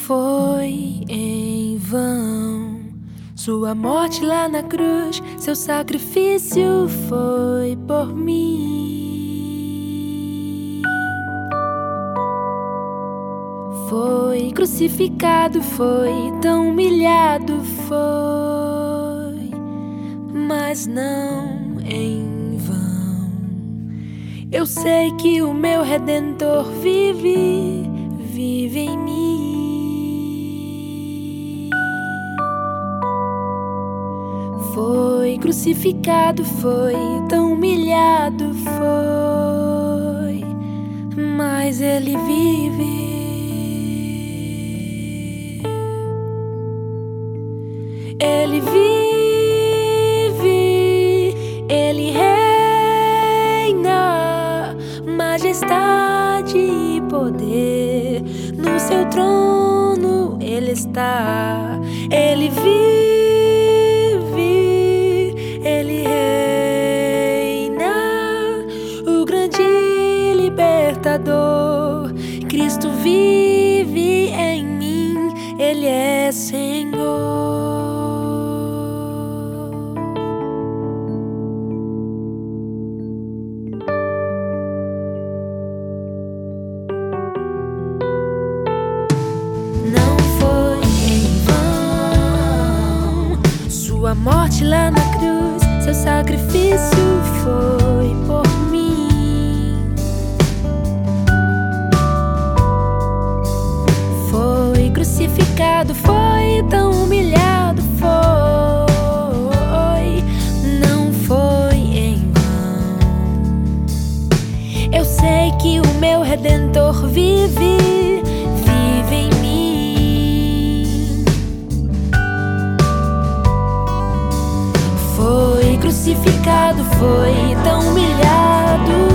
foi em vão. Sua morte lá na cruz, seu sacrifício foi por mim. Foi crucificado, foi tão humilhado, foi, mas não em vão. Eu sei que o meu Redentor vive em mim. Foi crucificado, foi tão humilhado, foi, mas ele vive. Ele vive, ele reina, majestade e poder. No seu trono ele está. Ele vive, ele reina, o grande libertador. Cristo vive em mim, ele é Senhor. Sua morte lá na cruz, seu sacrifício foi por mim. Foi crucificado, foi tão humilhado, foi, não foi em vão. Eu sei que o meu Redentor vive em mim. Foi crucificado, foi tão humilhado,